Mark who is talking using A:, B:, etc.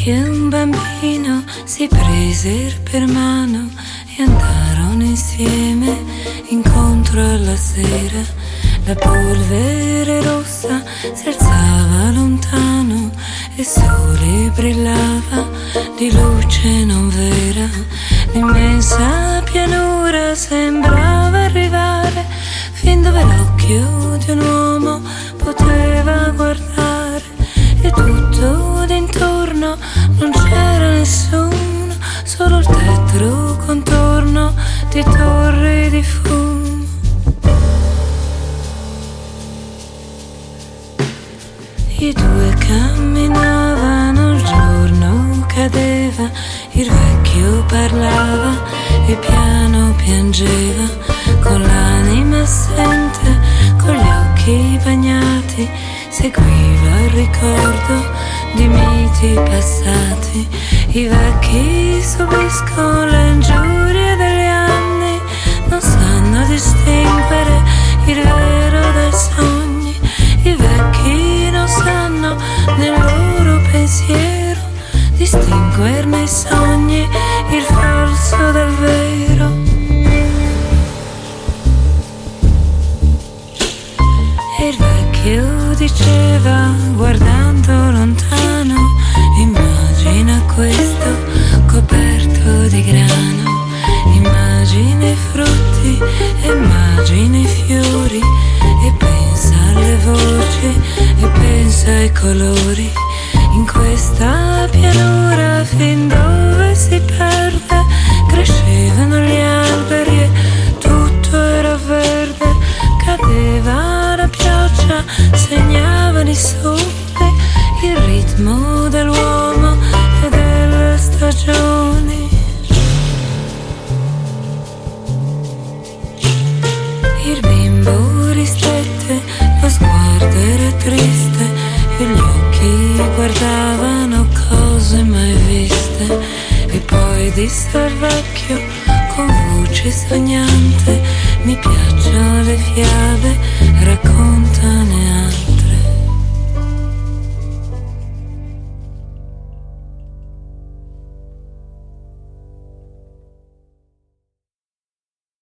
A: vecchio e un bambino si presero per mano e andarono insieme incontro alla sera. La polvere rossa si alzava lontano e il sole brillava di luce non vera. L'immensa pianura sembrava arrivare fin dove l'occhio di un uomo poteva guardare, e tutto d'intorno non c'era nessuno, solo il tetro contorno di torri di fumo. I due camminavano, il giorno cadeva, il vecchio parlava e piano piangeva, con l'anima assente, con gli occhi bagnati, seguiva il ricordo di miti passati. I vecchi subiscono le ingiurie degli anni, non sanno distinguere il vero dai sogni. I vecchi non sanno nel loro pensiero distinguere nei sogni il falso dal vero. E il vecchio diceva guardando lontano: immagina questo coperto di grano, immagina i frutti, immagina i fiori, e pensa alle voci e pensa ai colori. In questa pianura fin dove si perde crescevano gli alberi e tutto era verde. Cadeva la pioggia, segnavano i soli il ritmo dell'uomo e delle stagioni. Il bimbo ristette, lo sguardo era triste e gli occhi guardavano cose mai viste. E poi disse al vecchio con voce sognante: mi piacciono le fiabe